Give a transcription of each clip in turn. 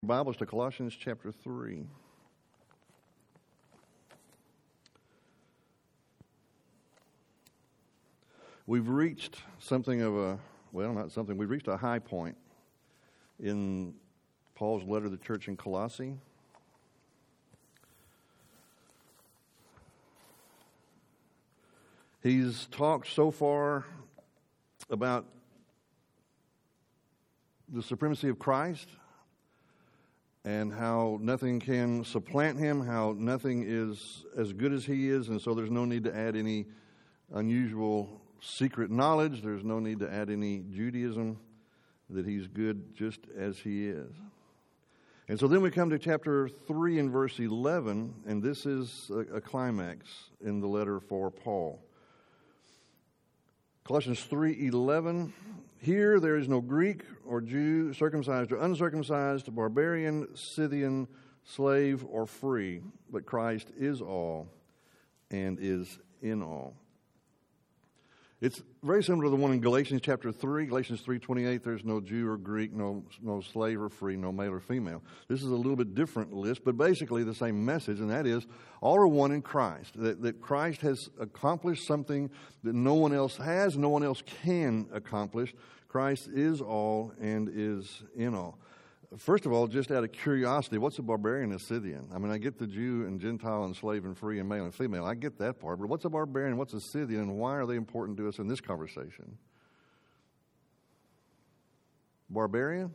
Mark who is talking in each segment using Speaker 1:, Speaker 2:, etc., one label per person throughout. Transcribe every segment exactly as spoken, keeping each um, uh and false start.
Speaker 1: Bibles to Colossians chapter three. We've reached something of a, well, not something, we've reached a high point in Paul's letter to the church in Colossae. He's talked so far about the supremacy of Christ, and how nothing can supplant him, how nothing is as good as he is, and so there's no need to add any unusual secret knowledge. There's no need to add any Judaism, that he's good just as he is. And so then we come to chapter three and verse eleven, and this is a, a climax in the letter for Paul. Colossians three eleven. Here there is no Greek or Jew, circumcised or uncircumcised, barbarian, Scythian, slave or free, but Christ is all and is in all. It's very similar to the one in Galatians chapter three. Galatians three twenty-eight, there's no Jew or Greek, no, no slave or free, no male or female. This is a little bit different list, but basically the same message, and that is all are one in Christ. That, that Christ has accomplished something that no one else has, no one else can accomplish. Christ is all and is in all. First of all, just out of curiosity, what's a barbarian and a Scythian? I mean, I get the Jew and Gentile and slave and free and male and female. I get that part. But what's a barbarian, what's a Scythian, and why are they important to us in this conversation? Barbarian?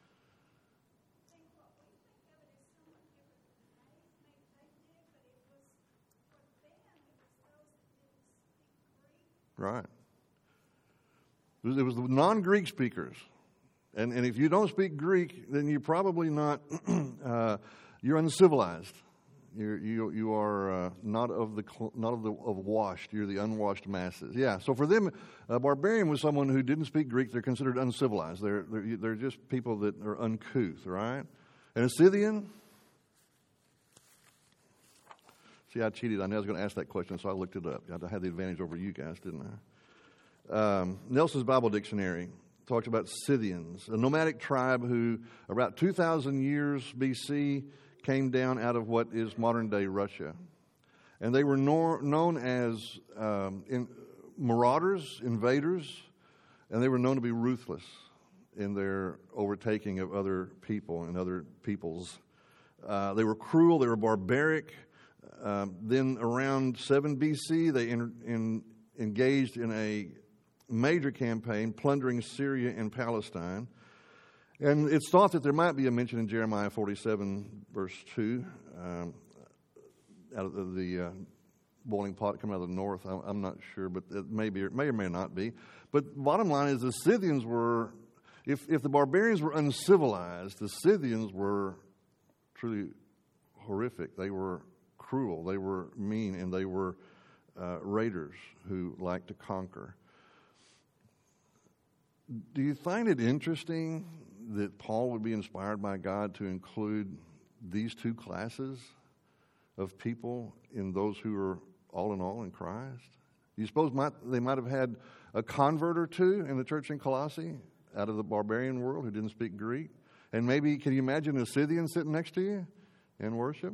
Speaker 1: Right. It was, it was the non-Greek speakers. And, and if you don't speak Greek, then you're probably not, uh, you're uncivilized. You're, you you are uh, not of the not of the of washed. You're the unwashed masses. Yeah. So for them, a barbarian was someone who didn't speak Greek. They're considered uncivilized. They're they're, they're just people that are uncouth, right? And a Scythian. See, I cheated. I knew I was going to ask that question, so I looked it up. I had the advantage over you guys, didn't I? Um, Nelson's Bible Dictionary talks about Scythians, a nomadic tribe who, about two thousand years B C, came down out of what is modern-day Russia. And they were nor, known as um, in, marauders, invaders, and they were known to be ruthless in their overtaking of other people and other peoples. Uh, they were cruel, they were barbaric. Um, then around seven B C, they in, in, engaged in a major campaign plundering Syria and Palestine. And it's thought that there might be a mention in Jeremiah forty-seven, verse two, um, out of the, the uh, boiling pot coming out of the north. I'm, I'm not sure, but it may be, it may or may not be. But bottom line is the Scythians were, if, if the barbarians were uncivilized, the Scythians were truly horrific. They were cruel, they were mean, and they were uh, raiders who liked to conquer. Do you find it interesting that Paul would be inspired by God to include these two classes of people in those who are all in all in Christ? You suppose might, they might have had a convert or two in the church in Colossae out of the barbarian world who didn't speak Greek? And maybe, can you imagine a Scythian sitting next to you in worship?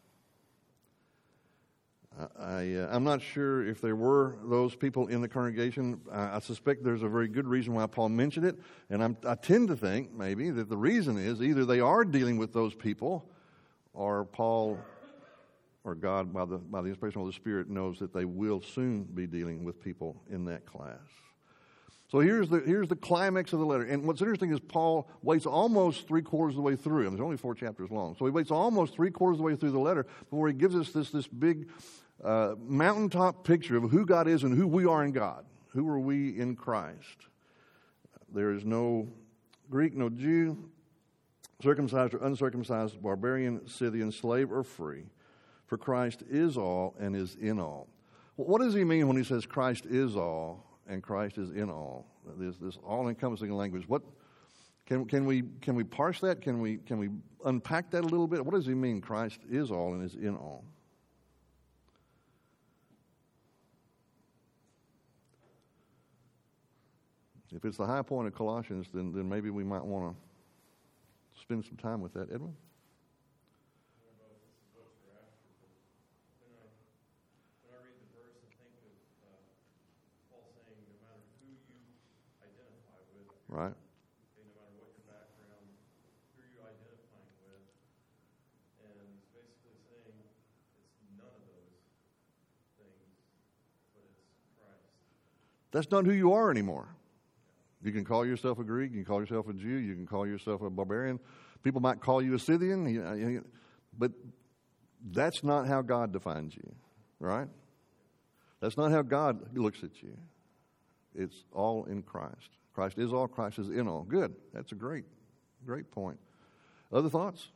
Speaker 1: I, uh, I'm not sure if there were those people in the congregation. I, I suspect there's a very good reason why Paul mentioned it, and I'm, I tend to think maybe that the reason is either they are dealing with those people, or Paul or God, by the by the inspiration of the Spirit, knows that they will soon be dealing with people in that class. So here's the here's the climax of the letter. And what's interesting is Paul waits almost three quarters of the way through. And there's only four chapters long. So he waits almost three quarters of the way through the letter before he gives us this this big uh, mountaintop picture of who God is and who we are in God. Who are we in Christ? There is no Greek, no Jew, circumcised or uncircumcised, barbarian, Scythian, slave or free. For Christ is all and is in all. What does he mean when he says Christ is all and Christ is in all? This this all-encompassing language. What can can we can we parse that? Can we can we unpack that a little bit? What does he mean? Christ is all and is in all. If it's the high point of Colossians, then then maybe we might want to spend some time with that. Edwin? Right.
Speaker 2: Okay, no matter what your background, who are you identifying with? And it's basically saying it's none of those things, but it's Christ.
Speaker 1: That's not who you are anymore. You can call yourself a Greek, you can call yourself a Jew, you can call yourself a barbarian. People might call you a Scythian, but that's not how God defines you, right? That's not how God looks at you. It's all in Christ. Christ is all, Christ is in all. Good. That's a great, great point. Other thoughts?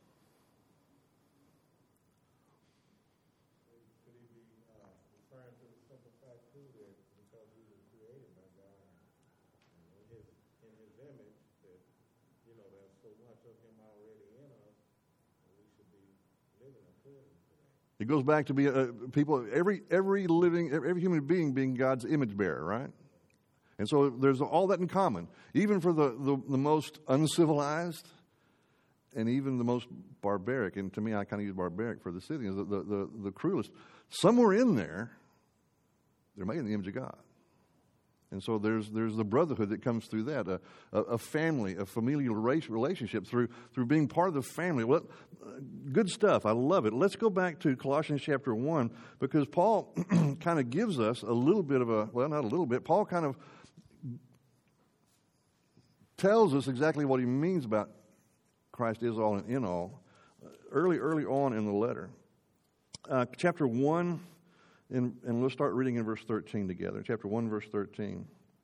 Speaker 3: Could he be uh, referring to the simple fact, too, that because he was created by God and in his, in his image, that, you know, there's so much of him already in us, and we should be living according to that.
Speaker 1: It goes back to be uh, people, every every living, every human being being God's image bearer, right? And so there's all that in common, even for the, the, the most uncivilized and even the most barbaric. And to me, I kind of use barbaric for the Scythians, the, the, the, the cruelest. Somewhere in there, they're made in the image of God. And so there's there's the brotherhood that comes through that, a, a, a family, a familial relationship through through being part of the family. Well, good stuff. I love it. Let's go back to Colossians chapter one, because Paul kind of gives us a little bit of a, well, not a little bit, Paul kind of tells us exactly what he means about Christ is all and in all, early, early on in the letter. Uh, chapter one, in, and we'll start reading in verse thirteen together. Chapter one, verse thirteen.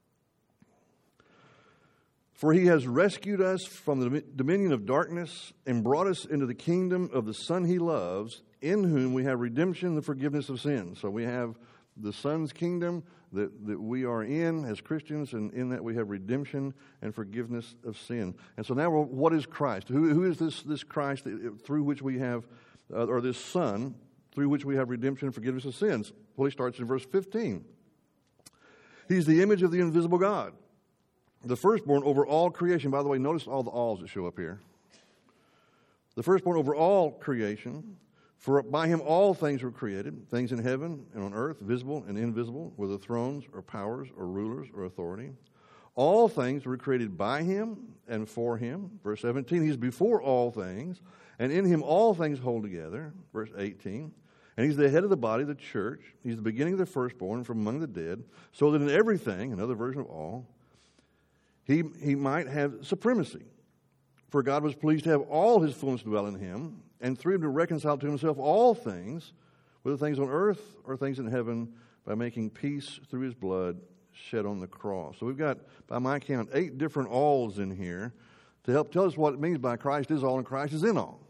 Speaker 1: For he has rescued us from the dominion of darkness and brought us into the kingdom of the Son he loves, in whom we have redemption, the forgiveness of sins. So we have the Son's kingdom that, that we are in as Christians, and in that we have redemption and forgiveness of sin. And so now, what is Christ? Who, who is this, this Christ through which we have, uh, or this Son, through which we have redemption and forgiveness of sins? Well, he starts in verse fifteen. He's the image of the invisible God, the firstborn over all creation. By the way, notice all the alls that show up here. The firstborn over all creation. For by him all things were created, things in heaven and on earth, visible and invisible, whether thrones or powers or rulers or authority. All things were created by him and for him. Verse seventeen, he's before all things, and in him all things hold together. Verse eighteen, and he's the head of the body, the church. He's the beginning of the firstborn from among the dead, so that in everything, another version of all, he, he might have supremacy. For God was pleased to have all his fullness dwell in him, and through him to reconcile to himself all things, whether things on earth or things in heaven, by making peace through his blood shed on the cross. So we've got, by my count, eight different alls in here to help tell us what it means by Christ is all and Christ is in all.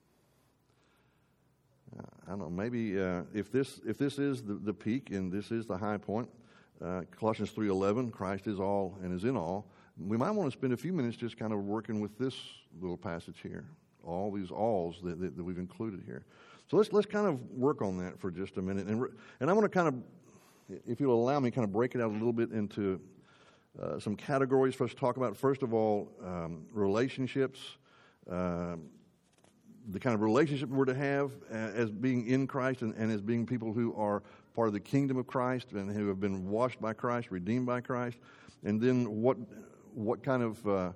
Speaker 1: Uh, I don't know, maybe uh, if this if this is the, the peak and this is the high point, uh, Colossians three eleven, Christ is all and is in all, we might want to spend a few minutes just kind of working with this little passage here. All these alls that, that, that we've included here. So let's let's kind of work on that for just a minute. And and I want to kind of, if you'll allow me, kind of break it out a little bit into uh, some categories for us to talk about. First of all, um, relationships, uh, the kind of relationship we're to have as being in Christ and, and as being people who are part of the kingdom of Christ and who have been washed by Christ, redeemed by Christ. And then what what kind of uh,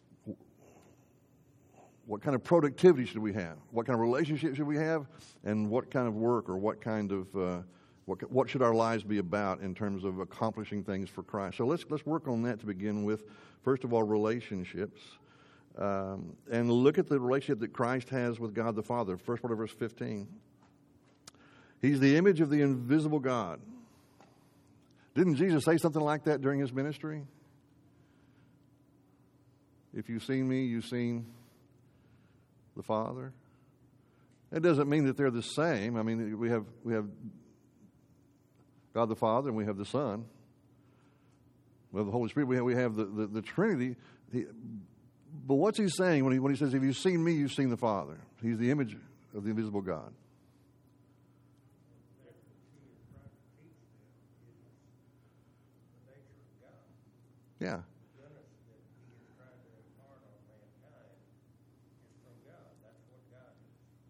Speaker 1: What kind of productivity should we have? What kind of relationship should we have? And what kind of work or what kind of uh, what what should our lives be about in terms of accomplishing things for Christ? So let's let's work on that to begin with. First of all, relationships, um, and look at the relationship that Christ has with God the Father. First part of verse fifteen. He's the image of the invisible God. Didn't Jesus say something like that during his ministry? If you've seen me, you've seen the Father. It doesn't mean that they're the same. I mean, we have we have God the Father and we have the Son. We have the Holy Spirit. We have we have the, the, the Trinity. He, but what's he saying when he when he says, "If you've seen me, you've seen the Father"? He's the image of the invisible God. Yeah.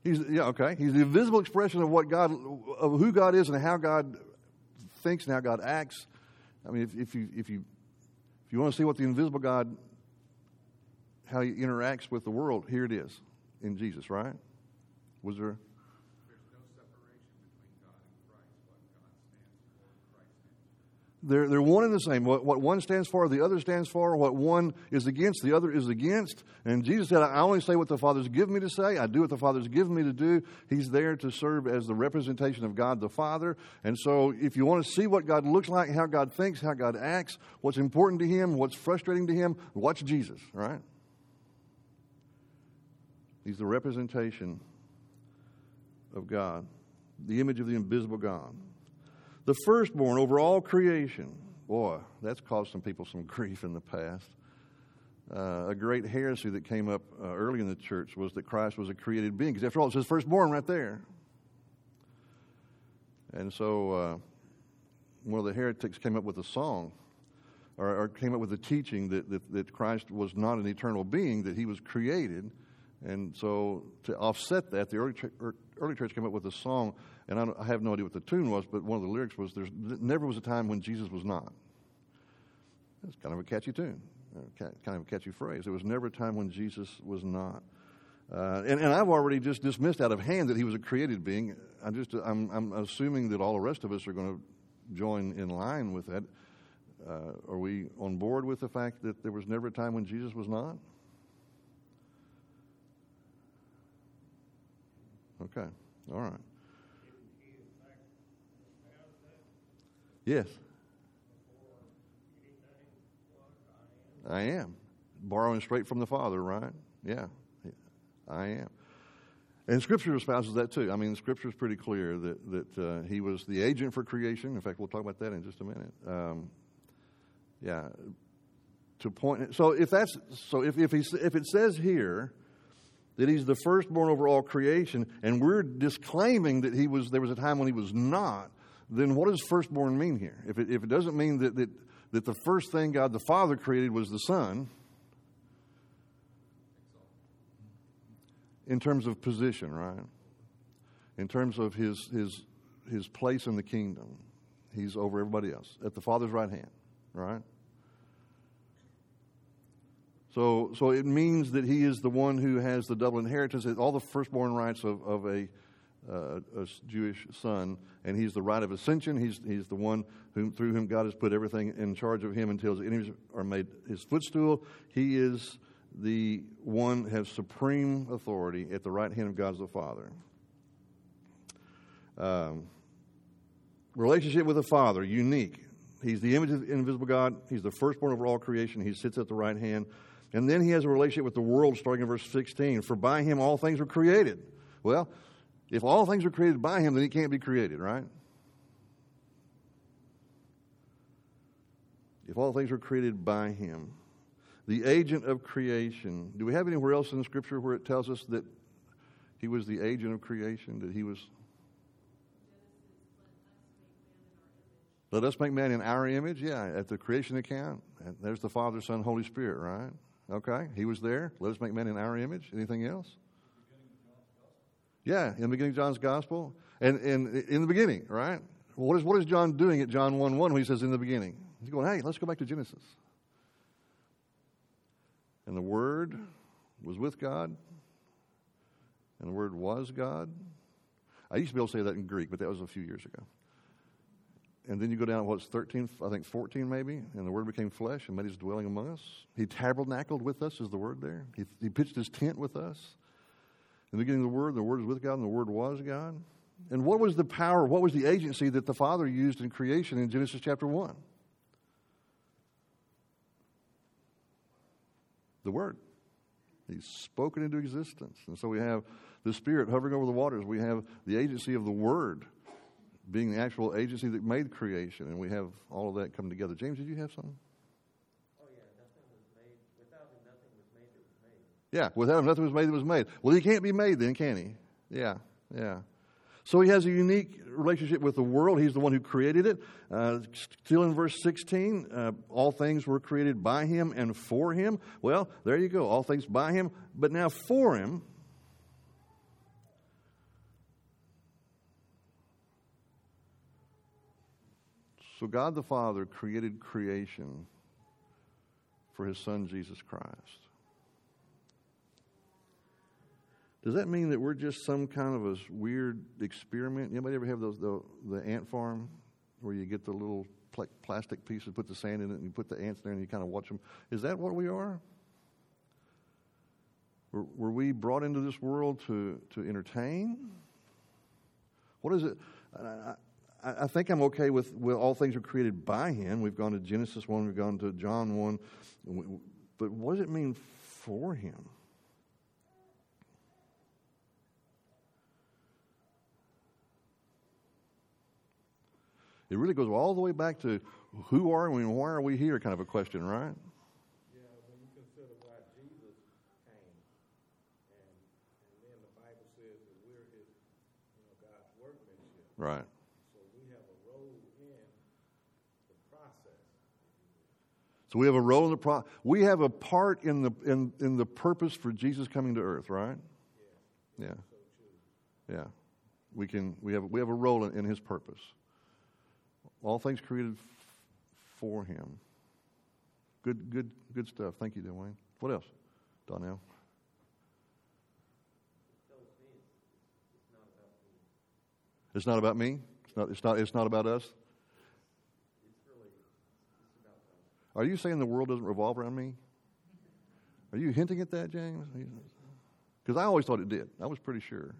Speaker 1: He's, yeah, okay. He's the visible expression of what God, of who God is and how God thinks and how God acts. I mean, if, if you if you if you want to see what the invisible God, how he interacts with the world, here it is in Jesus, right? Was there?
Speaker 4: There's no separation between God and Christ. What God stands for, Christ stands for.
Speaker 1: They're, they're one and the same. What, what one stands for, the other stands for. What one is against, the other is against. And Jesus said, I only say what the Father's given me to say. I do what the Father's given me to do. He's there to serve as the representation of God the Father. And so if you want to see what God looks like, how God thinks, how God acts, what's important to Him, what's frustrating to Him, watch Jesus, right? He's the representation of God, the image of the invisible God. The firstborn over all creation. Boy, that's caused some people some grief in the past. Uh, a great heresy that came up uh, early in the church was that Christ was a created being. Because after all, it says firstborn right there. And so uh, one of the heretics came up with a song, or, or came up with a teaching that, that, that Christ was not an eternal being, that He was created. And so to offset that, the early, ch- early church came up with a song, and I, I have no idea what the tune was, but one of the lyrics was, "There's never was a time when Jesus was not." That's kind of a catchy tune, kind of a catchy phrase. There was never a time when Jesus was not. Uh, and, and I've already just dismissed out of hand that He was a created being. I just, I'm, I'm assuming that all the rest of us are going to join in line with that. Uh, are we on board with the fact that there was never a time when Jesus was not? Okay, all right. Yes. I am. Borrowing straight from the Father, right? Yeah, I am. And Scripture espouses that too. I mean, Scripture is pretty clear that, that uh, He was the agent for creation. In fact, we'll talk about that in just a minute. Um, yeah. To point. So if that's so, if if he if it says here that He's the firstborn over all creation, and we're disclaiming that He was, there was a time when He was not, then what does firstborn mean here? If it, if it doesn't mean that, that, that the first thing God the Father created was the Son, in terms of position, right? In terms of His, His, His place in the kingdom, He's over everybody else, at the Father's right hand, right? So, so it means that He is the one who has the double inheritance, all the firstborn rights of, of a, uh, a Jewish son, and He's the right of ascension. He's He's the one whom, through whom God has put everything in charge of Him until His enemies are made His footstool. He is the one who has supreme authority at the right hand of God the Father. Um, relationship with the Father, unique. He's the image of the invisible God. He's the firstborn over all creation. He sits at the right hand. And then He has a relationship with the world, starting in verse sixteen. For by Him all things were created. Well, if all things were created by Him, then He can't be created, right? If all things were created by Him. The agent of creation. Do we have anywhere else in the Scripture where it tells us that He was the agent of creation? That He was... Let us make man in our image. Yeah, at the creation account. And there's the Father, Son, Holy Spirit, right? Okay, He was there. Let us make man in our image. Anything else? Yeah, in the beginning of John's Gospel. And, and in the beginning, right? Well, what is, what is John doing at John one one when he says in the beginning? He's going, hey, let's go back to Genesis. And the Word was with God. And the Word was God. I used to be able to say that in Greek, but that was a few years ago. And then you go down to what's thirteen, I think fourteen maybe, and the Word became flesh and made His dwelling among us. He tabernacled with us is the word there. He, he pitched His tent with us. In the beginning of the Word, the Word was with God, and the Word was God. And what was the power, what was the agency that the Father used in creation in Genesis chapter one? The Word. He's spoken into existence. And so we have the Spirit hovering over the waters. We have the agency of the Word being the actual agency that made creation, and we have all of that come together. James, did you have something?
Speaker 2: Oh, yeah, nothing was made. Without Him, nothing was made that was made.
Speaker 1: Yeah, without Him, nothing was made that was made. Well, He can't be made then, can He? Yeah, yeah. So He has a unique relationship with the world. He's the one who created it. Uh, still in verse sixteen, uh, all things were created by Him and for Him. Well, there you go. All things by Him, but now for Him. So God the Father created creation for His Son, Jesus Christ. Does that mean that we're just some kind of a weird experiment? Anybody ever have those the, the ant farm where you get the little pl- plastic pieces, put the sand in it, and you put the ants there, and you kind of watch them? Is that what we are? Were, were we brought into this world to, to entertain? What is it? I, I, I think I'm okay with, with all things are created by Him. We've gone to Genesis one, we've gone to John one. But what does it mean for Him? It really goes all the way back to who are we and why are we here kind of a question, right?
Speaker 3: Yeah, when you consider why Jesus came, and and then the Bible says that we're His, you know, God's workmanship.
Speaker 1: Right.
Speaker 3: So we have a role in the process.
Speaker 1: So we have a role in the pro. We have a part in the in, in the purpose for Jesus coming to earth, right?
Speaker 3: Yeah.
Speaker 1: Yeah.
Speaker 3: So true.
Speaker 1: Yeah. We can. We have. We have a role in, in His purpose. All things created f- for Him. Good. Good. Good stuff. Thank you, Dwayne. What else, Donnell? It's not about me. It's not. It's not. It's not about us. Are you saying the world doesn't revolve around me? Are you hinting at that, James? Because I always thought it did. I was pretty sure.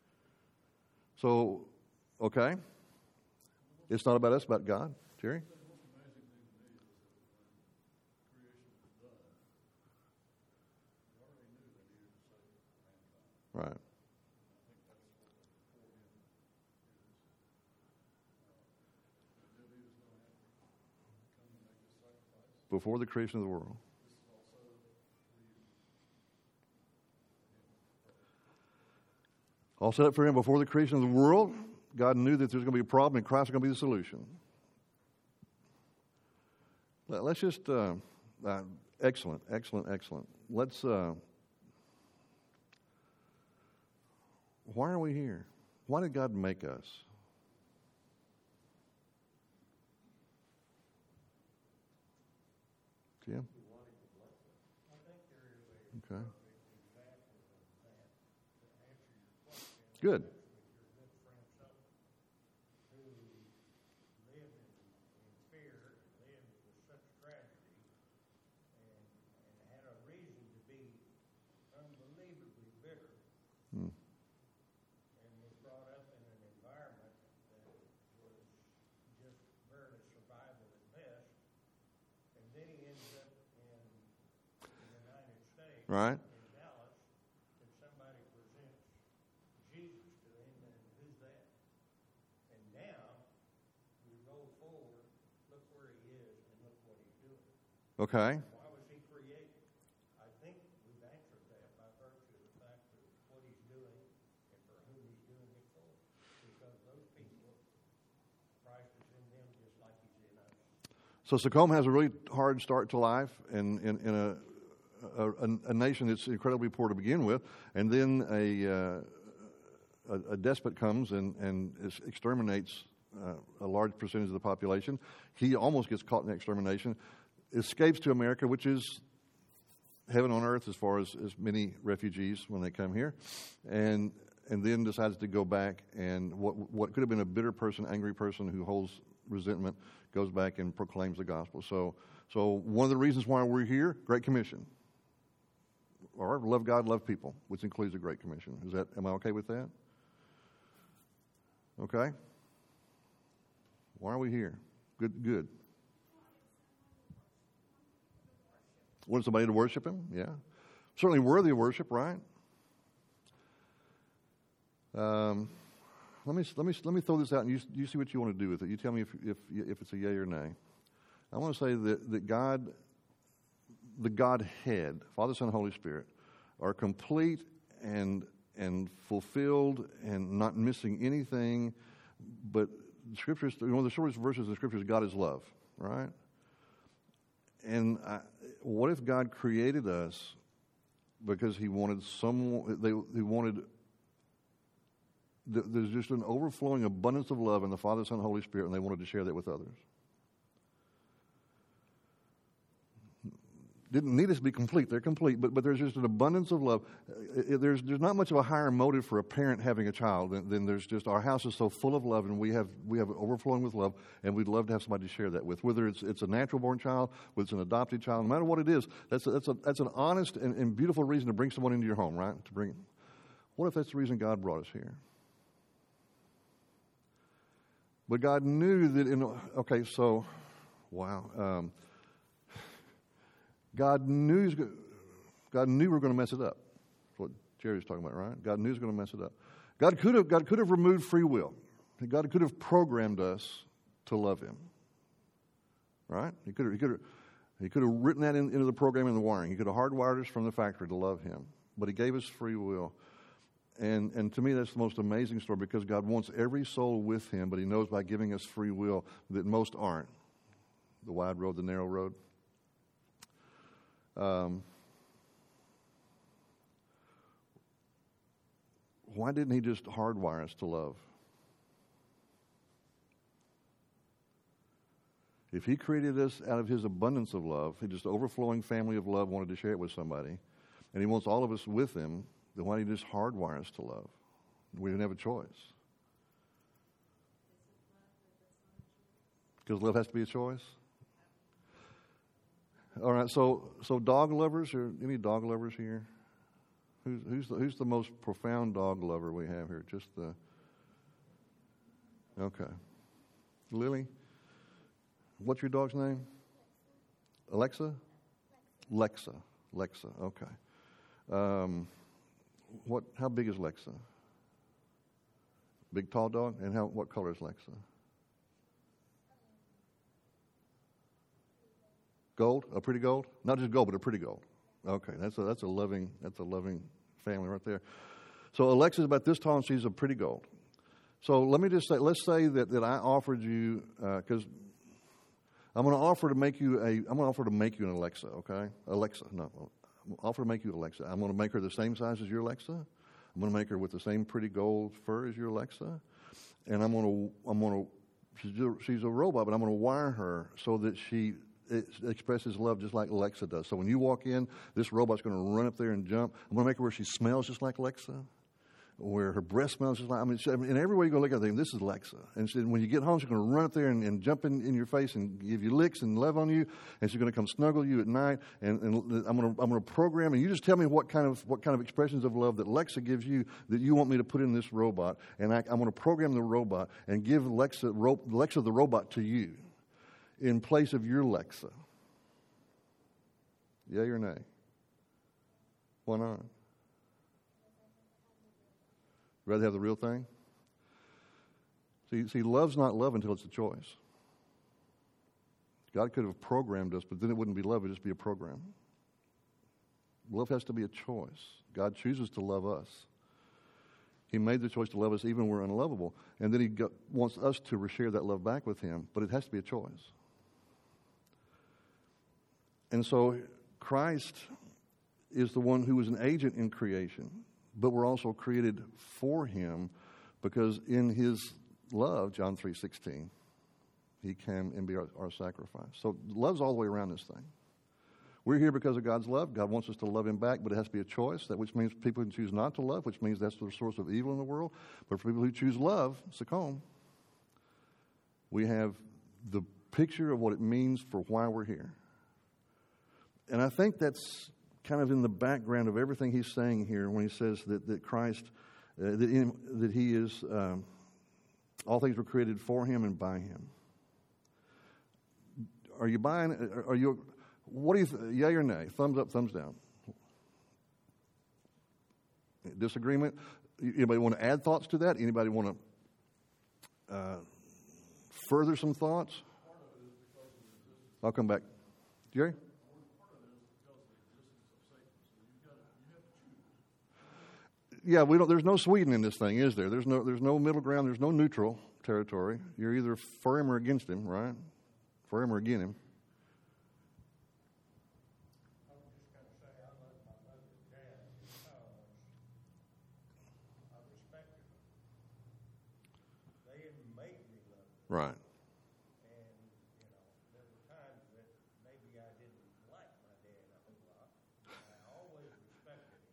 Speaker 1: So, okay. It's not about us, about God. Jerry? Right. Before the creation of the world. All set up for Him before the creation of the world. God knew that there's going to be a problem, and Christ is going to be the solution. Let's just, uh, uh, excellent, excellent, excellent. Let's, uh, why are we here? Why did God make us? Jim? Okay. Good. Right.
Speaker 3: In Dallas, if somebody presents Jesus to him, then who's that? And now, we roll forward, look where he is, and look what he's doing.
Speaker 1: Okay.
Speaker 3: Why was he created? I think we've answered that by virtue of the fact of what he's doing and for whom he's doing it for. Because those people, Christ is in them just like he's in us.
Speaker 1: So Sacoma has a really hard start to life in, in, in a A, a, a nation that's incredibly poor to begin with, and then a uh, a, a despot comes and, and is, exterminates uh, a large percentage of the population. He almost gets caught in extermination, escapes to America, which is heaven on earth as far as, as many refugees when they come here, and and then decides to go back, and what what could have been a bitter person, angry person who holds resentment, goes back and proclaims the gospel. So so one of the reasons why we're here, Great Commission. Or love God, love people, which includes the Great Commission. Is that? Am I okay with that? Okay. Why are we here? Good. Good. Want somebody to worship Him? Yeah. Certainly worthy of worship, right? Um, let me let me let me throw this out, and you you see what you want to do with it. You tell me if if if it's a yay or nay. I want to say that that God. The Godhead, Father, Son, Holy Spirit, are complete and and fulfilled and not missing anything. But the Scriptures, one of the shortest verses in the Scriptures, God is love, right? And I, what if God created us because He wanted someone? They He wanted. There's just an overflowing abundance of love in the Father, Son, Holy Spirit, and they wanted to share that with others. didn't need us to be complete. They're complete, but but there's just an abundance of love. Uh, There's there's not much of a higher motive for a parent having a child than, than there's just our house is so full of love, and we have we have overflowing with love, and we'd love to have somebody to share that with. Whether it's it's a natural born child, whether it's an adopted child, no matter what it is, that's a, that's a that's an honest and, and beautiful reason to bring someone into your home, right? To bring. What if that's the reason God brought us here? But God knew that in okay, so wow. Um, God knew God knew we were going to mess it up. That's what Jerry was talking about, right? God knew he was going to mess it up. God could have God could have removed free will. God could have programmed us to love him. Right? He could have he could have he could have written that in, into the program in the wiring. He could have hardwired us from the factory to love him. But he gave us free will. And and to me that's the most amazing story, because God wants every soul with him, but he knows by giving us free will that most aren't. The wide road, the narrow road. Um, why didn't he just hardwire us to love? If he created us out of his abundance of love, he just overflowing family of love, wanted to share it with somebody, and he wants all of us with him, then why did he just hardwire us to love? We didn't have a choice. Because love has to be a choice? All right, so so dog lovers, or any dog lovers here? Who's who's the, who's the most profound dog lover we have here? Just the okay, Lily. What's your dog's name? Alexa. Lexa. Lexa. Okay. Um, what? How big is Lexa? Big, tall dog. And how? What color is Lexa? Gold, a pretty gold, not just gold, but a pretty gold. Okay, that's a that's a loving that's a loving family right there. So Alexa's about this tall, and she's a pretty gold. So let me just say, let's say that, that I offered you, because uh, I'm going to offer to make you a I'm going to offer to make you an Alexa. Okay, Alexa, no, I'm gonna offer to make you Alexa. I'm going to make her the same size as your Alexa. I'm going to make her with the same pretty gold fur as your Alexa, and I'm going to I'm going to she's a, she's a robot, but I'm going to wire her so that she. It expresses love just like Alexa does. So when you walk in, this robot's going to run up there and jump. I'm going to make her where she smells just like Alexa, where her breath smells just like, I mean, she, in every way you go look at her, this is Alexa. And she, when you get home, she's going to run up there and, and jump in, in your face and give you licks and love on you. And she's going to come snuggle you at night. And, and I'm going to I'm going to program, and you just tell me what kind of what kind of expressions of love that Alexa gives you that you want me to put in this robot. And I, I'm going to program the robot and give Alexa, ro, Alexa the robot to you in place of your Lexa. Yay or nay? Why not? Rather have the real thing? See, see, love's not love until it's a choice. God could have programmed us, but then it wouldn't be love, it would just be a program. Love has to be a choice. God chooses to love us. He made the choice to love us even when we're unlovable. And then he got, wants us to share that love back with him, but it has to be a choice. And so Christ is the one who is an agent in creation, but we're also created for him, because in his love, John three sixteen, he came and be our, our sacrifice. So love's all the way around this thing. We're here because of God's love. God wants us to love him back, but it has to be a choice, that which means people can choose not to love, which means that's the source of evil in the world. But for people who choose love, Sakon, we have the picture of what it means for why we're here. And I think that's kind of in the background of everything he's saying here when he says that, that Christ, uh, that, in, that he is, um, all things were created for him and by him. Are you buying, are you, what do you, th- yay or nay? Thumbs up, thumbs down. Disagreement? Anybody want to add thoughts to that? Anybody want to uh, further some thoughts? I'll come back. Jerry? Yeah, we don't. There's no Sweden in this thing, is there? There's no. There's no middle ground. There's no neutral territory. You're either for him or against him, right? For him or against him.
Speaker 3: I was just going to say, I love my mother and dad because I respected them. They didn't make me love them.
Speaker 1: Right.
Speaker 3: And, you know, there were times that maybe I didn't like my dad. I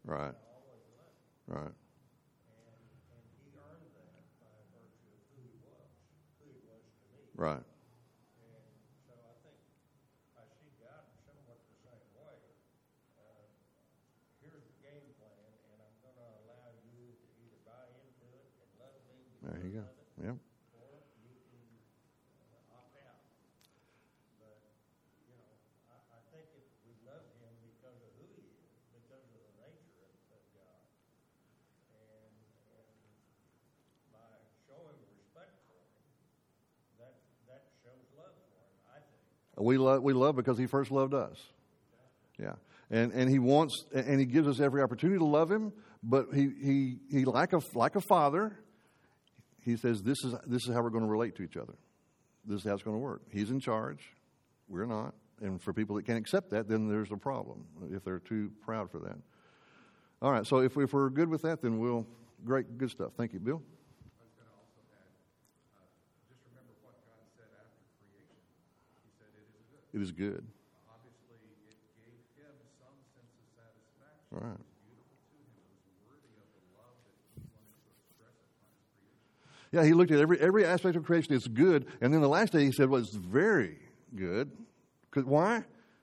Speaker 1: Right.
Speaker 3: I always loved him.
Speaker 1: Right.
Speaker 3: And, and he earned that by virtue of who he was, who he was to me.
Speaker 1: Right.
Speaker 3: And so I think I see God somewhat the same way. Uh, here's the game plan, and I'm going to allow you to either buy into it and love me
Speaker 1: There you go.
Speaker 3: because of it,
Speaker 1: Yep.
Speaker 3: or you can uh, opt out. But, you know, I, I think if we love him because of who he is, because of the nature of, of God, and, and by showing respect for him, that, that shows love for him, I think.
Speaker 1: We love we love because he first loved us. Yeah. And and he wants and he gives us every opportunity to love him, but he he, he like a like a father, he says this is this is how we're going to relate to each other. This is how it's going to work. He's in charge. We're not. And for people that can't accept that, then there's a problem if they're too proud for that. All right, so if, if we're good with that, then we'll great good stuff. Thank you, Bill.
Speaker 4: I was going to also add, uh, just remember what God said after creation. He said it is good.
Speaker 1: It is good.
Speaker 4: Obviously, it gave him some sense of satisfaction.
Speaker 1: All right.
Speaker 4: It was beautiful to him. It was worthy of the love that he wanted to express upon his creation.
Speaker 1: Yeah, he looked at every every aspect of creation. It's good, and then the last day he said, "Well, it's very good." 'Cause why?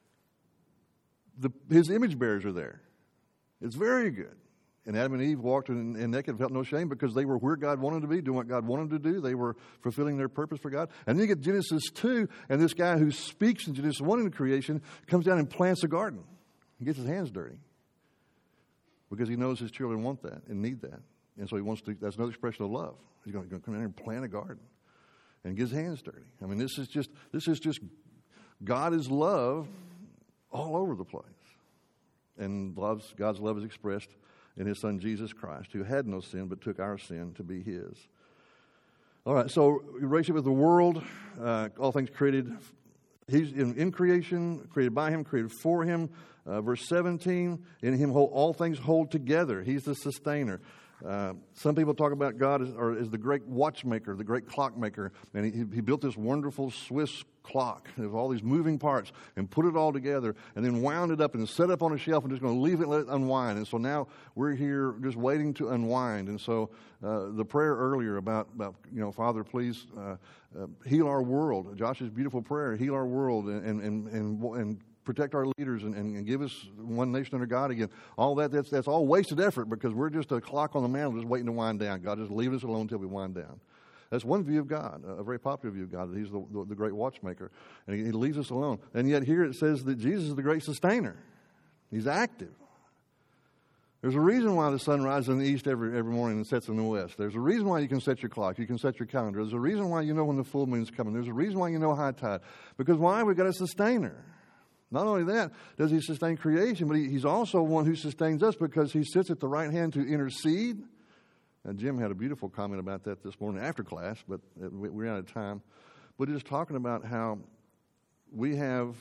Speaker 1: The, his image bearers are there. It's very good. And Adam and Eve walked in, in naked and felt no shame because they were where God wanted to be, doing what God wanted to do. They were fulfilling their purpose for God. And then you get Genesis two, and this guy who speaks in Genesis one in the creation comes down and plants a garden. He gets his hands dirty because he knows his children want that and need that. And so he wants to, that's another expression of love. He's going to come in and plant a garden and get his hands dirty. I mean, this is just, this is just, God is love all over the place. And love's, God's love is expressed in his son Jesus Christ, who had no sin but took our sin to be his. All right, so relationship with the world, uh, all things created. He's in, in creation, created by him, created for him. Uh, verse seventeen, in him hold, all things hold together. He's the sustainer. Uh, some people talk about God as, or as the great watchmaker, the great clockmaker, and he, he built this wonderful Swiss clock with all these moving parts and put it all together and then wound it up and set it up on a shelf and just going to leave it and let it unwind. And so now we're here just waiting to unwind. And so uh, the prayer earlier about, about, you know, Father, please uh, uh, heal our world. Josh's beautiful prayer, heal our world and and and, and, and protect our leaders and, and, and give us one nation under God again. All that, that's, that's all wasted effort because we're just a clock on the mantle just waiting to wind down. God just leave us alone until we wind down. That's one view of God, a very popular view of God, that he's the, the, the great watchmaker. And he, he leaves us alone. And yet here it says that Jesus is the great sustainer. He's active. There's a reason why the sun rises in the east every, every morning and sets in the west. There's a reason why you can set your clock. You can set your calendar. There's a reason why you know when the full moon's coming. There's a reason why you know high tide. Because why? We've got a sustainer. Not only that, does he sustain creation, but he, he's also one who sustains us because he sits at the right hand to intercede. And Jim had a beautiful comment about that this morning after class, but we're out of time. But he was talking about how we have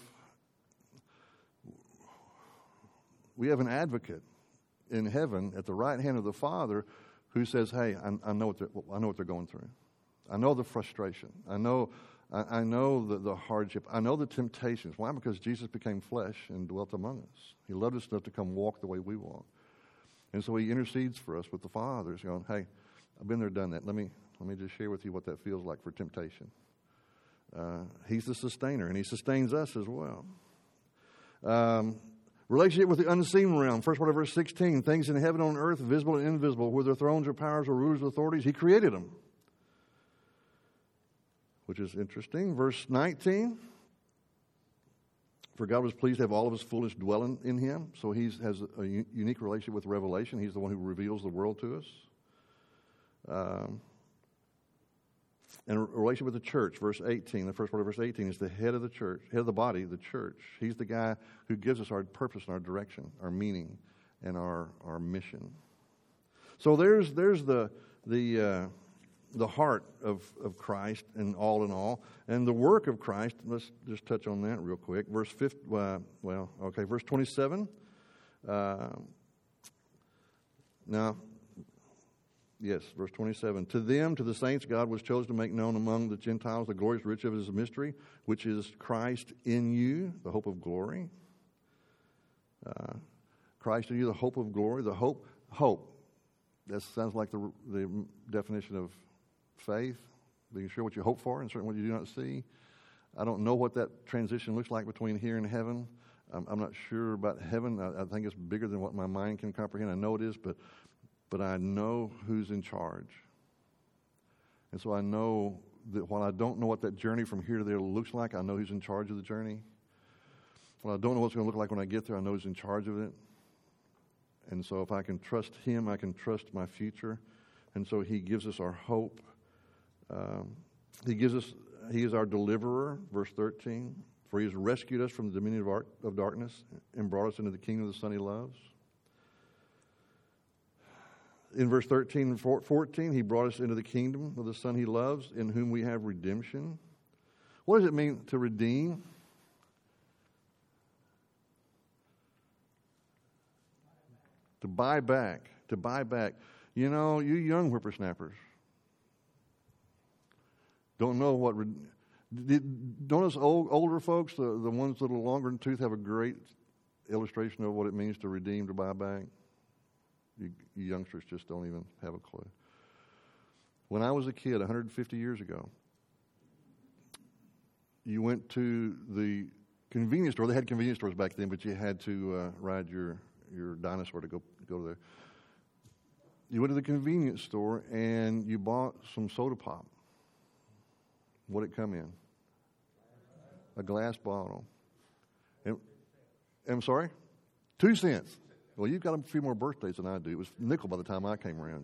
Speaker 1: we have an advocate in heaven at the right hand of the Father who says, "Hey, I, I know what they're, I know what they're going through. I know the frustration. I know." I know the, the hardship. I know the temptations. Why? Because Jesus became flesh and dwelt among us. He loved us enough to come walk the way we walk. And so he intercedes for us with the Father. He's going, hey, I've been there, done that. Let me let me just share with you what that feels like for temptation. Uh, he's the sustainer, and he sustains us as well. Um, relationship with the unseen realm. First part of verse sixteen. Things in heaven and on earth, visible and invisible, whether thrones or powers or rulers or authorities. He created them. Which is interesting. Verse nineteen, for God was pleased to have all of his fullness dwell in, in him. So he has a, a unique relationship with revelation. He's the one who reveals the world to us. Um, and a relationship with the church, verse eighteen, the first part of verse eighteen is the head of the church, head of the body, the church. He's the guy who gives us our purpose and our direction, our meaning, and our, our mission. So there's there's the the uh, the heart of, of Christ and all in all. And the work of Christ, let's just touch on that real quick. Verse fifty, uh, well, okay, verse twenty-seven. Uh, now, yes, verse twenty-seven. To them, to the saints, God was chosen to make known among the Gentiles the glorious riches of his mystery, which is Christ in you, the hope of glory. Uh, Christ in you, the hope of glory. The hope, hope. That sounds like the, the definition of faith, being sure what you hope for and certain what you do not see. I don't know what that transition looks like between here and heaven. I'm, I'm not sure about heaven. I, I think it's bigger than what my mind can comprehend. I know it is, but but I know who's in charge. And so I know that while I don't know what that journey from here to there looks like, I know who's in charge of the journey. While I don't know what it's going to look like when I get there, I know who's in charge of it. And so if I can trust him, I can trust my future. And so he gives us our hope. Um, he gives us, he is our deliverer, verse thirteen. For he has rescued us from the dominion of, art, of darkness and brought us into the kingdom of the Son he loves. In verse thirteen and fourteen, he brought us into the kingdom of the Son he loves, in whom we have redemption. What does it mean to redeem? To buy back. To buy back. You know, you young whippersnappers don't know what... Re- don't us old, older folks, the, the ones that are longer in tooth, have a great illustration of what it means to redeem, to buy back? You, you youngsters just don't even have a clue. When I was a kid, one hundred fifty years ago, you went to the convenience store. They had convenience stores back then, but you had to uh, ride your, your dinosaur to go go there. You went to the convenience store and you bought some soda pop. What did it come in? A glass bottle. And, I'm sorry? Two cents. Well, you've got a few more birthdays than I do. It was nickel by the time I came around,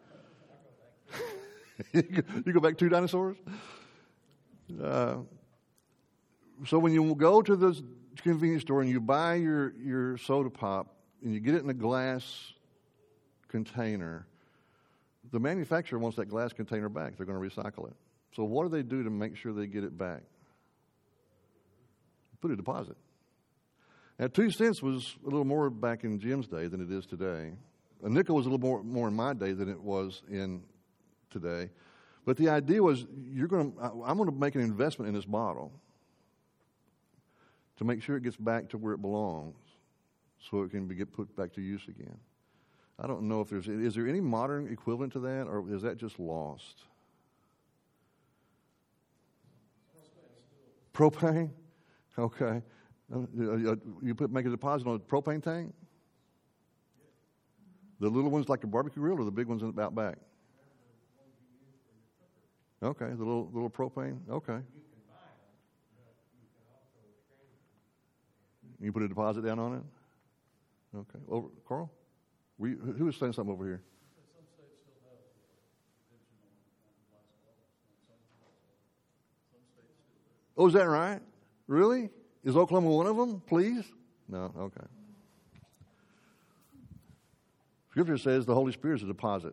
Speaker 1: yeah. You go back two dinosaurs? Uh, so when you go to the convenience store and you buy your, your soda pop and you get it in a glass container, the manufacturer wants that glass container back. They're going to recycle it. So what do they do to make sure they get it back? Put a deposit. Now, two cents was a little more back in Jim's day than it is today. A nickel was a little more, more in my day than it was in today. But the idea was, you're going to, I'm going to make an investment in this bottle to make sure it gets back to where it belongs, so it can be, get put back to use again. I don't know if there's, is there any modern equivalent to that, or is that just lost? Propane? Okay. Uh, you put make a deposit on a propane tank? The little ones like a barbecue grill, or the big ones in the out back? Okay, the little little propane. Okay. You put a deposit down on it? Okay. Over, Carl? Were you, who was saying something over here? Oh, is that right? Really? Is Oklahoma one of them? Please? No? Okay. Scripture says the Holy Spirit is a deposit.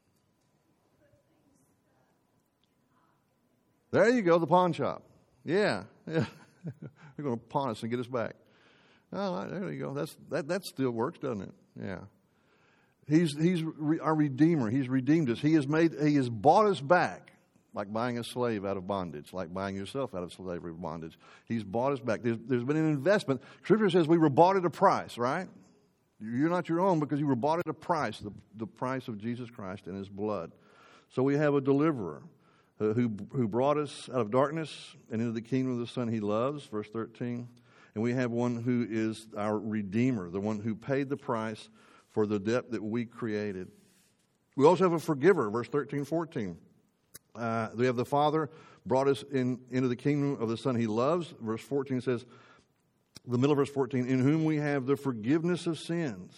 Speaker 1: There you go, the pawn shop. Yeah. Yeah. They're going to pawn us and get us back. Oh, there you go. That's that. That still works, doesn't it? Yeah. He's he's re, our Redeemer. He's redeemed us. He has made. He has bought us back. Like buying a slave out of bondage, like buying yourself out of slavery bondage. He's bought us back. There's, there's been an investment. Scripture says we were bought at a price, right? You're not your own because you were bought at a price, the, the price of Jesus Christ and his blood. So we have a deliverer uh, who, who brought us out of darkness and into the kingdom of the Son he loves, verse thirteen. And we have one who is our Redeemer, the one who paid the price for the debt that we created. We also have a forgiver, verse thirteen, fourteen. Uh, we have the Father brought us in into the kingdom of the Son he loves. Verse fourteen says, the middle of verse fourteen, in whom we have the forgiveness of sins.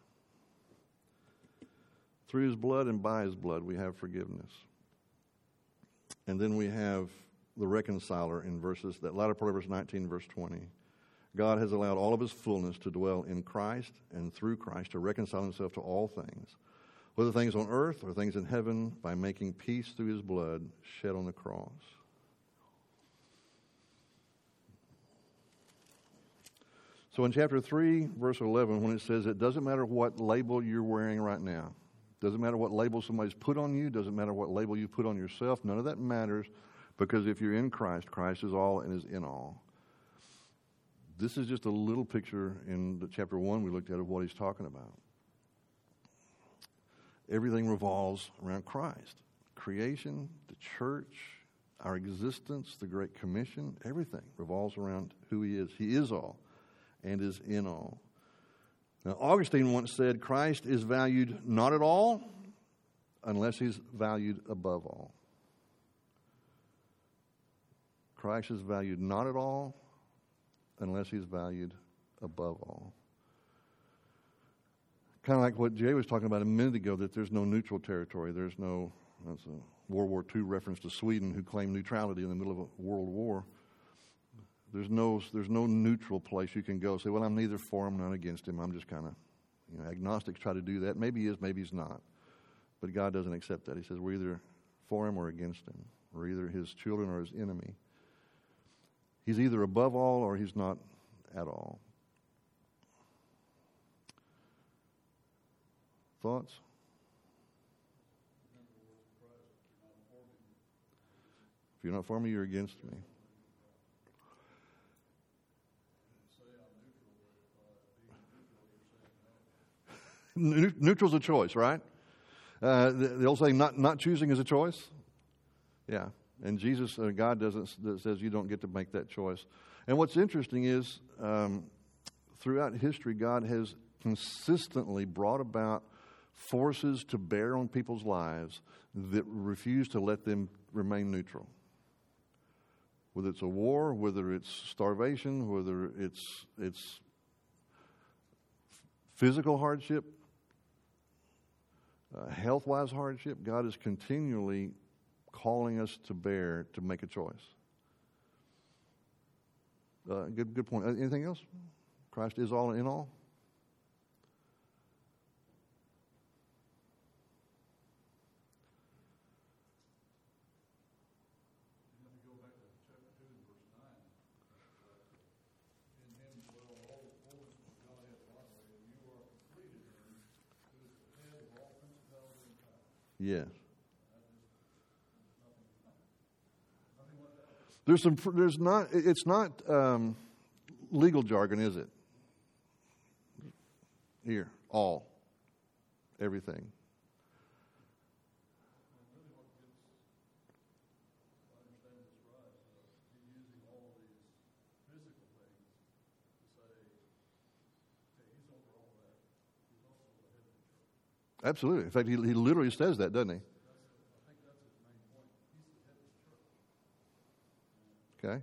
Speaker 1: Through his blood and by his blood we have forgiveness. And then we have the reconciler in verses, that latter part of verse nineteen, verse twenty. God has allowed all of his fullness to dwell in Christ, and through Christ to reconcile himself to all things, whether things on earth or things in heaven, by making peace through his blood shed on the cross. So in chapter three, verse eleven, when it says it doesn't matter what label you're wearing right now, doesn't matter what label somebody's put on you, doesn't matter what label you put on yourself, none of that matters, because if you're in Christ, Christ is all and is in all. This is just a little picture in the chapter one we looked at of what he's talking about. Everything revolves around Christ. Creation, the church, our existence, the Great Commission, everything revolves around who he is. He is all and is in all. Now, Augustine once said, Christ is valued not at all unless he's valued above all. Christ is valued not at all unless he's valued above all. Kind of like what Jay was talking about a minute ago, that there's no neutral territory. There's no, that's a World War Two reference to Sweden, who claimed neutrality in the middle of a world war. There's no, there's no neutral place you can go. Say, well, I'm neither for him, nor against him. I'm just kind of, you know, agnostics try to do that. Maybe he is, maybe he's not. But God doesn't accept that. He says we're either for him or against him. We're either his children or his enemy. He's either above all or he's not at all. Thoughts? If you're not for me, you're against me. Neutral's a choice, right? Uh, the, the old saying, not, not choosing is a choice. Yeah. And Jesus, uh, God doesn't, says you don't get to make that choice. And what's interesting is, um, throughout history, God has consistently brought about forces to bear on people's lives that refuse to let them remain neutral. Whether it's a war, whether it's starvation, whether it's it's physical hardship, uh, health-wise hardship, God is continually calling us to bear, to make a choice. Uh, good, good point. Uh, anything else? Christ is all in all. Yes. There's some. There's not. It's not um, legal jargon, is it? Here, all, everything. Absolutely. In fact, he, he literally says that, doesn't he? Okay.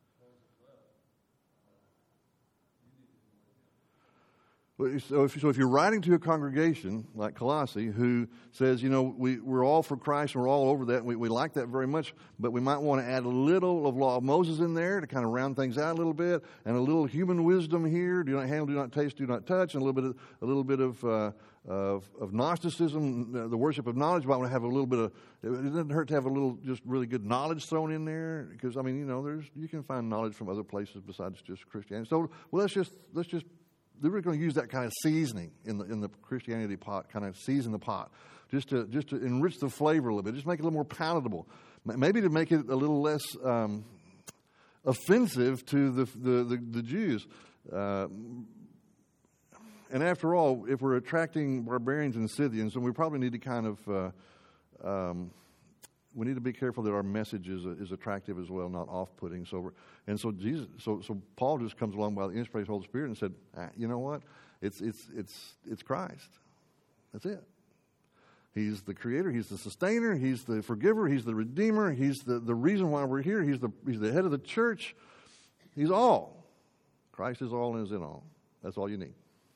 Speaker 1: So if, so if you're writing to a congregation like Colossae who says, you know, we, we're all for Christ and we're all over that, and we, we like that very much, but we might want to add a little of law of Moses in there to kind of round things out a little bit, and a little human wisdom here, do not handle, do not taste, do not touch, and a little bit of, a little bit of, uh, of, of Gnosticism, the worship of knowledge. But I want to have a little bit of, it doesn't hurt to have a little just really good knowledge thrown in there, because, I mean, you know, there's you can find knowledge from other places besides just Christianity. So, well, let's just, let's just, we're going to use that kind of seasoning in the in the Christianity pot, kind of season the pot, just to just to enrich the flavor a little bit, just make it a little more palatable, maybe to make it a little less um, offensive to the the the, the Jews. Uh, and after all, if we're attracting barbarians and Scythians, then we probably need to kind of uh, um, we need to be careful that our message is is attractive as well, not off-putting. So, we're, and so Jesus, so so Paul just comes along by the inspiration of the Holy Spirit and said, ah, you know what? It's it's it's it's Christ. That's it. He's the Creator. He's the Sustainer. He's the Forgiver. He's the Redeemer. He's the, the reason why we're here. He's the he's the head of the church. He's all. Christ is all and is in all. That's all you need.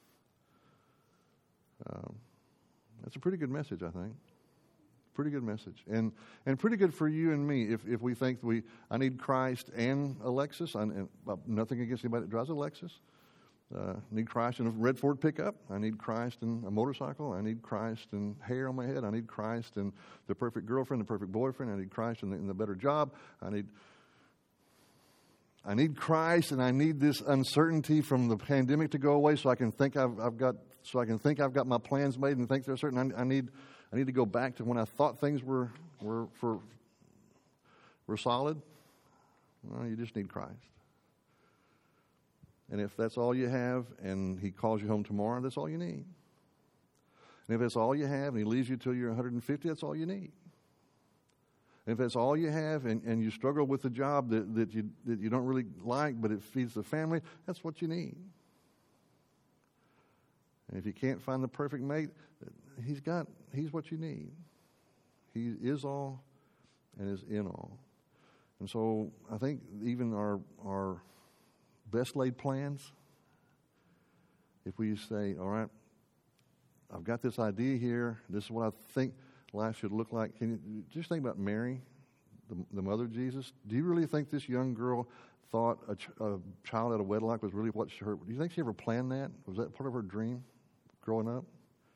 Speaker 1: Um, that's a pretty good message, I think. Pretty good message, and and pretty good for you and me. If if we think we, I need Christ and a Lexus. I, and, uh, nothing against anybody that drives a Lexus. Uh, need Christ in a red Ford pickup. I need Christ in a motorcycle. I need Christ in hair on my head. I need Christ in the perfect girlfriend, the perfect boyfriend. I need Christ in the, in the better job. I need. I need Christ, and I need this uncertainty from the pandemic to go away, so I can think I've, I've got, so I can think I've got my plans made, and think they're certain. I, I need. I need to go back to when I thought things were were for were solid. Well, you just need Christ. And if that's all you have and he calls you home tomorrow, that's all you need. And if that's all you have and he leaves you till you're one hundred fifty, that's all you need. And if that's all you have and, and you struggle with a job that, that, you, that you don't really like but it feeds the family, that's what you need. And if you can't find the perfect mate, he's got, he's what you need. He is all and is in all. And so I think even our our best laid plans, if we say, all right, I've got this idea here, this is what I think life should look like. Can you just think about Mary, the, the mother of Jesus? Do you really think this young girl thought a, ch- a child out of wedlock was really what she, her, do you think she ever planned that? Was that part of her dream growing up?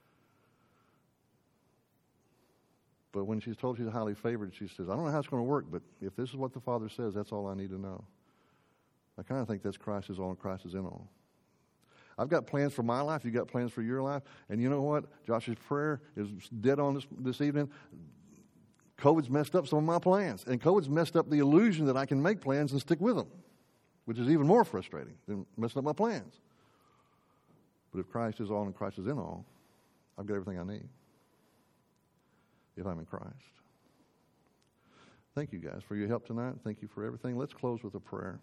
Speaker 1: But when she's told she's highly favored, she says, I don't know how it's going to work, but if this is what the Father says, that's all I need to know. I kind of think that's Christ is all and Christ is in all. I've got plans for my life. You've got plans for your life. And you know what? Josh's prayer is dead on this, this evening. COVID's messed up some of my plans. And COVID's messed up the illusion that I can make plans and stick with them, which is even more frustrating than messing up my plans. But if Christ is all and Christ is in all, I've got everything I need if I'm in Christ. Thank you guys for your help tonight. Thank you for everything. Let's close with a prayer.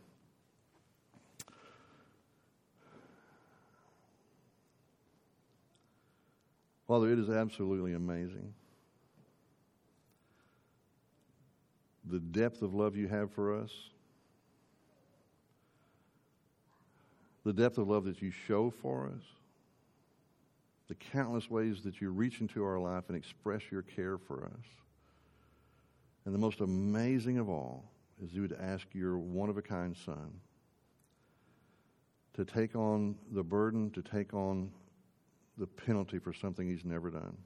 Speaker 1: Father, it is absolutely amazing the depth of love you have for us, the depth of love that you show for us, the countless ways that you reach into our life and express your care for us. And the most amazing of all is you would ask your one-of-a-kind Son to take on the burden, to take on the penalty for something he's never done.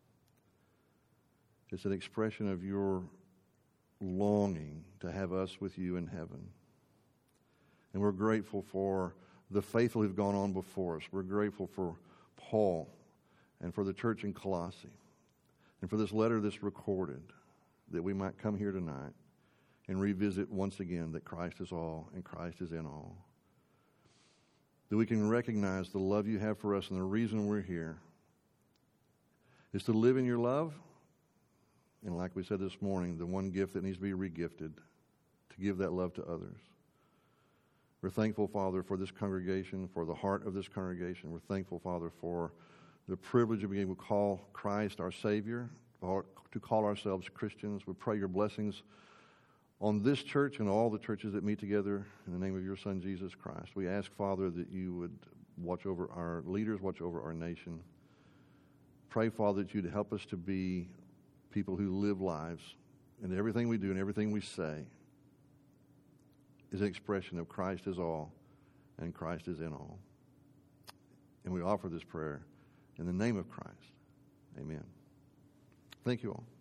Speaker 1: It's an expression of your longing to have us with you in heaven. And we're grateful for the faithful who've gone on before us. We're grateful for Paul and for the church in Colossae and for this letter that's recorded, that we might come here tonight and revisit once again that Christ is all and Christ is in all. That we can recognize the love you have for us, and the reason we're here is to live in your love. And like we said this morning, the one gift that needs to be regifted, to give that love to others. We're thankful, Father, for this congregation, for the heart of this congregation. We're thankful, Father, for the privilege of being able to call Christ our Savior, to call ourselves Christians. We pray your blessings on this church and all the churches that meet together in the name of your Son, Jesus Christ. We ask, Father, that you would watch over our leaders, watch over our nation. Pray, Father, that you'd help us to be people who live lives, and everything we do and everything we say is an expression of Christ is all and Christ is in all. And we offer this prayer in the name of Christ. Amen. Thank you all.